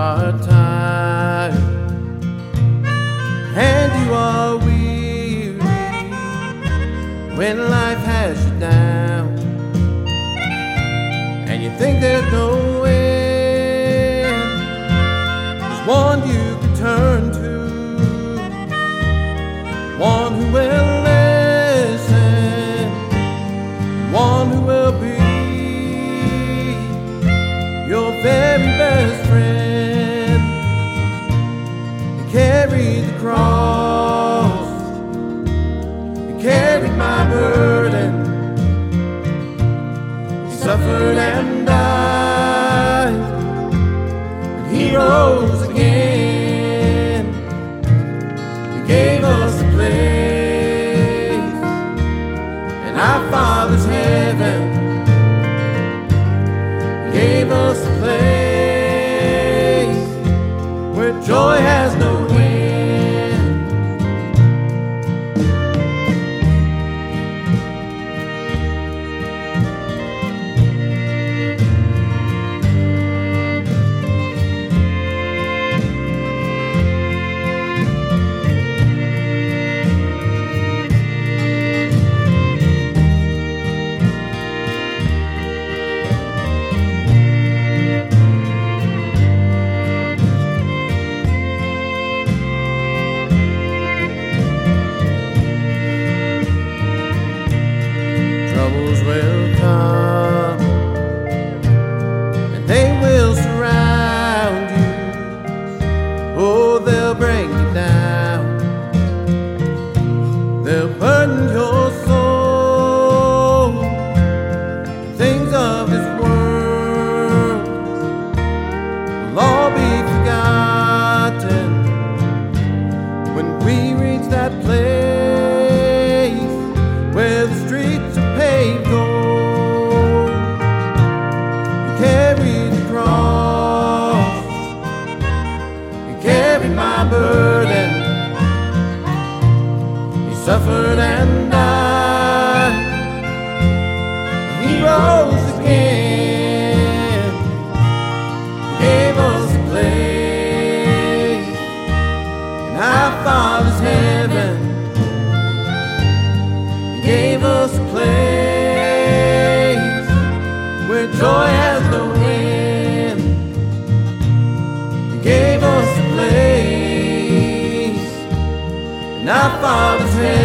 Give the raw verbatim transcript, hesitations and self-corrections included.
are tired and you are weary, when life has you down and you think there's no end, there's one you can turn to, one who will listen, one who will be your very best friend. You carried the cross, you carried my burden, you suffered and died, and he rose again. You gave us a place in our Father's heaven, gave us a place where joy has no end. Troubles will come and they will surround you. Oh, they'll bring you down, they'll burden your soul. The things of this world will all be forgotten when we reach that place where the streets are paved gold. You carried the cross, you carried my burden, you suffered and died, and he rose again. He gave us a place in our Father's heaven, gave us a place where joy has no end. He gave us a place in our Father's heaven.